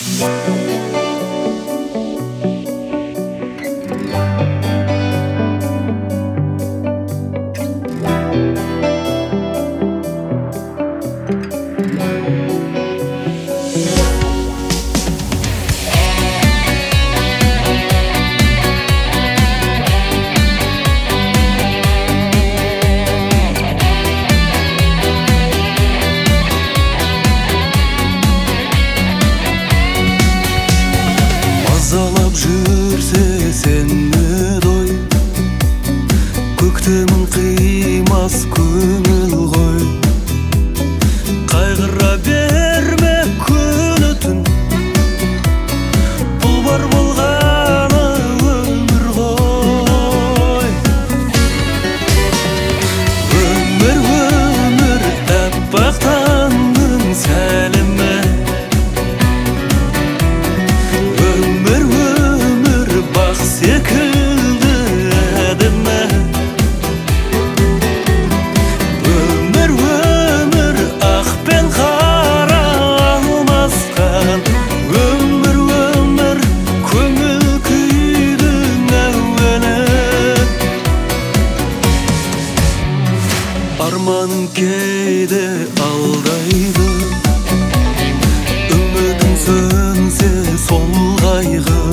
Мазалап жүрсе сені дой, көктемін қимас көңіл ғой. Қайғыра берме күні түн, бұл бар болғаны өмір ғой. Өмір, өмір, әппақ таңның сәлемі. Секілді әдемі. Өмір, өмір, ақ пен қара алмасқан. Өмір, өмір, көңіл күйдің әуені. Арманың кейде алдайды, үмітің сөнсе сол қайғы.